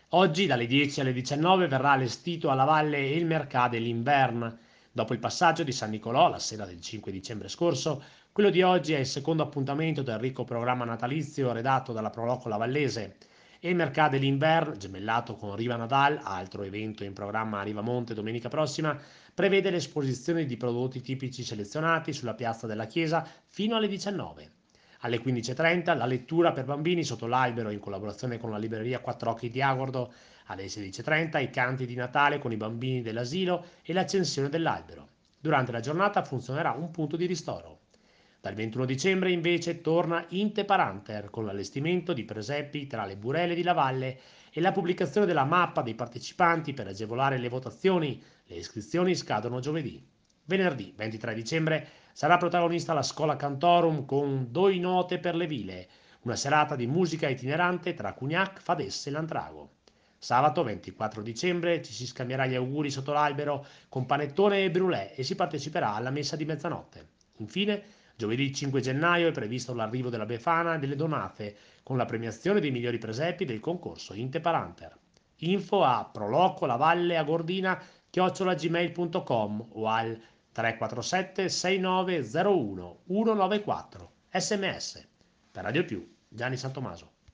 Oggi dalle 10 alle 19 verrà allestito alla Valle il Mercà dell'Invern. Dopo il passaggio di San Nicolò la sera del 5 dicembre scorso, quello di oggi è il secondo appuntamento del ricco programma natalizio redatto dalla Proloco Vallese. E il Mercà dell'Invern, gemellato con Riva Nadal, altro evento in programma a Rivamonte domenica prossima, prevede l'esposizione di prodotti tipici selezionati sulla piazza della chiesa fino alle 19. Alle 15.30 la lettura per bambini sotto l'albero in collaborazione con la libreria Quattro Occhi di Agordo. Alle 16.30 i canti di Natale con i bambini dell'asilo e l'accensione dell'albero. Durante la giornata funzionerà un punto di ristoro. Dal 21 dicembre invece torna Inte Paranter con l'allestimento di presepi tra le burele di Lavalle e la pubblicazione della mappa dei partecipanti per agevolare le votazioni. Le iscrizioni scadono giovedì. Venerdì 23 dicembre sarà protagonista la Scola Cantorum con Doi note per le vile, una serata di musica itinerante tra Cugnac, Fadesse e Lantrago. Sabato 24 dicembre ci si scambierà gli auguri sotto l'albero con panettone e brulè e si parteciperà alla messa di mezzanotte. Infine, giovedì 5 gennaio è previsto l'arrivo della Befana e delle donate con la premiazione dei migliori presepi del concorso Inte Paranter. Info a prolocolavalle@gmail.com o al 347 6901 194 sms. Per Radio Più, Gianni Santomaso.